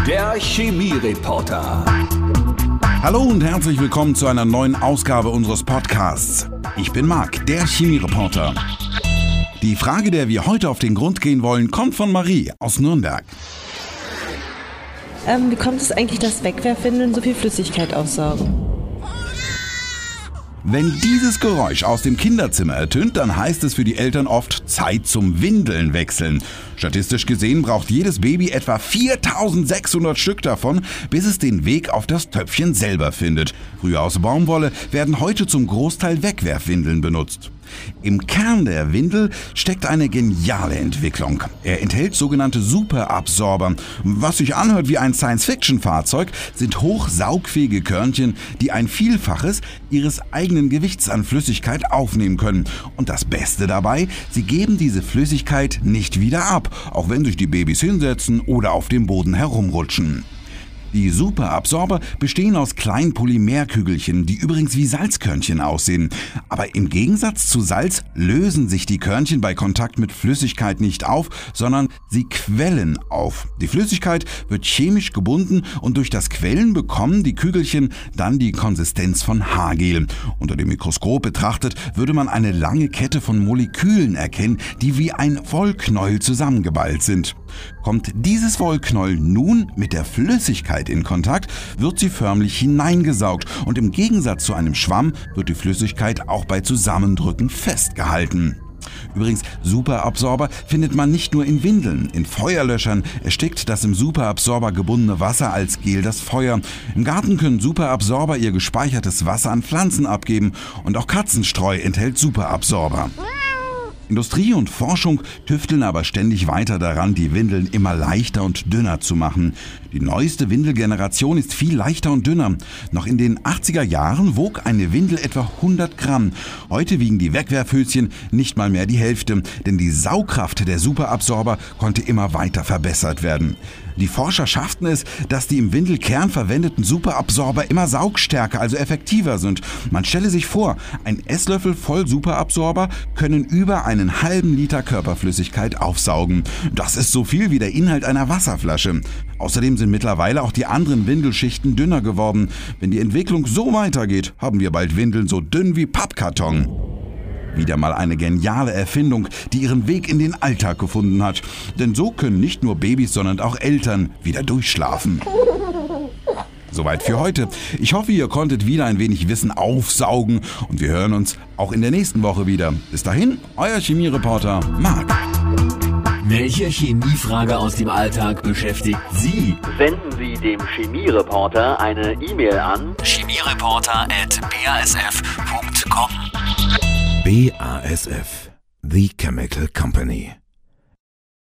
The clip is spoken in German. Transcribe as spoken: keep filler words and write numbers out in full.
Der Chemiereporter. Hallo und herzlich willkommen zu einer neuen Ausgabe unseres Podcasts. Ich bin Marc, der Chemiereporter. Die Frage, der wir heute auf den Grund gehen wollen, kommt von Marie aus Nürnberg. Ähm, wie kommt es eigentlich, dass Wegwerfwindeln so viel Flüssigkeit aufsaugen? Wenn dieses Geräusch aus dem Kinderzimmer ertönt, dann heißt es für die Eltern oft Zeit zum Windeln wechseln. Statistisch gesehen braucht jedes Baby etwa viertausendsechshundert Stück davon, bis es den Weg auf das Töpfchen selber findet. Früher aus Baumwolle werden heute zum Großteil Wegwerfwindeln benutzt. Im Kern der Windel steckt eine geniale Entwicklung. Er enthält sogenannte Superabsorber. Was sich anhört wie ein Science-Fiction-Fahrzeug, sind hochsaugfähige Körnchen, die ein Vielfaches ihres eigenen Gewichts an Flüssigkeit aufnehmen können. Und das Beste dabei, sie geben diese Flüssigkeit nicht wieder ab, auch wenn sich die Babys hinsetzen oder auf dem Boden herumrutschen. Die Superabsorber bestehen aus kleinen Polymerkügelchen, die übrigens wie Salzkörnchen aussehen. Aber im Gegensatz zu Salz lösen sich die Körnchen bei Kontakt mit Flüssigkeit nicht auf, sondern sie quellen auf. Die Flüssigkeit wird chemisch gebunden und durch das Quellen bekommen die Kügelchen dann die Konsistenz von Haargel. Unter dem Mikroskop betrachtet würde man eine lange Kette von Molekülen erkennen, die wie ein Wollknäuel zusammengeballt sind. Kommt dieses Wollknäuel nun mit der Flüssigkeit in Kontakt, wird sie förmlich hineingesaugt und im Gegensatz zu einem Schwamm wird die Flüssigkeit auch bei Zusammendrücken festgehalten. Übrigens, Superabsorber findet man nicht nur in Windeln. In Feuerlöschern erstickt das im Superabsorber gebundene Wasser als Gel das Feuer. Im Garten können Superabsorber ihr gespeichertes Wasser an Pflanzen abgeben und auch Katzenstreu enthält Superabsorber. Industrie und Forschung tüfteln aber ständig weiter daran, die Windeln immer leichter und dünner zu machen. Die neueste Windelgeneration ist viel leichter und dünner. Noch in den achtziger Jahren wog eine Windel etwa hundert Gramm. Heute wiegen die Wegwerfhöschen nicht mal mehr die Hälfte, denn die Saugkraft der Superabsorber konnte immer weiter verbessert werden. Die Forscher schafften es, dass die im Windelkern verwendeten Superabsorber immer saugstärker, also effektiver sind. Man stelle sich vor, ein Esslöffel voll Superabsorber können über einen halben Liter Körperflüssigkeit aufsaugen. Das ist so viel wie der Inhalt einer Wasserflasche. Außerdem sind mittlerweile auch die anderen Windelschichten dünner geworden. Wenn die Entwicklung so weitergeht, haben wir bald Windeln so dünn wie Pappkarton. Wieder mal eine geniale Erfindung, die ihren Weg in den Alltag gefunden hat. Denn so können nicht nur Babys, sondern auch Eltern wieder durchschlafen. Soweit für heute. Ich hoffe, ihr konntet wieder ein wenig Wissen aufsaugen und wir hören uns auch in der nächsten Woche wieder. Bis dahin, euer Chemiereporter Marc. Welche Chemiefrage aus dem Alltag beschäftigt Sie? Senden Sie dem Chemiereporter eine E-Mail an chemiereporter at b a s f punkt com. B A S F, The Chemical Company.